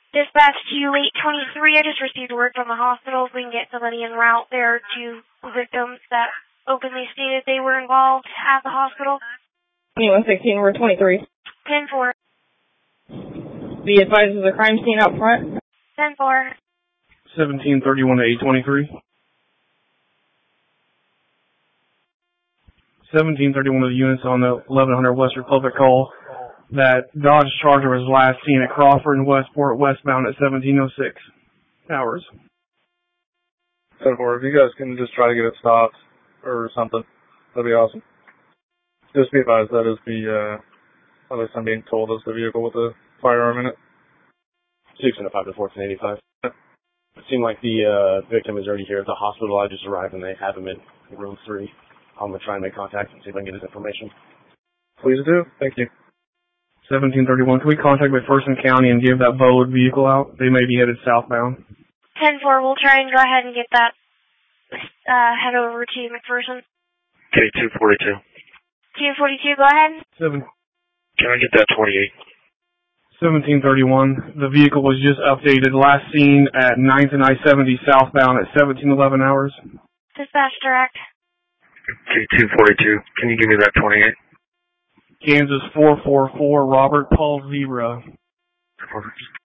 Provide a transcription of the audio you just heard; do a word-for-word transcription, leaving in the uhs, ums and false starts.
Dispatch to eight twenty-three, I just received word from the hospital if we can get somebody en route. There are two victims that openly stated they were involved at the hospital. twenty-one sixteen, we're twenty-three. ten four. Be advised of the crime scene out front. ten four. seventeen thirty-one to eight twenty-three. seventeen thirty-one of the units on the eleven hundred West Republic call that Dodge Charger was last seen at Crawford and Westport westbound at seventeen oh six hours. ten four, if you guys can just try to get it stopped or something, that'd be awesome. Just be advised that is the, uh, at least I'm being told, is the vehicle with the firearm in it. six oh five to fourteen eighty-five. It seemed like the uh, victim is already here at the hospital. I just arrived and they have him in room three. I'm going to try and make contact and see if I can get his information. Please do. Thank you. seventeen thirty-one, can we contact McPherson County and give that Bode vehicle out? They may be headed southbound. ten four, we'll try and go ahead and get that, uh, head over to McPherson. K two forty-two. two forty-two, go ahead. Seven. Can I get that twenty-eight? seventeen thirty-one, the vehicle was just updated, last seen at ninth and I seventy southbound at seventeen eleven hours. Dispatch direct. K two forty-two. Can you give me that twenty-eight? Kansas four four four, Robert Paul Zebra.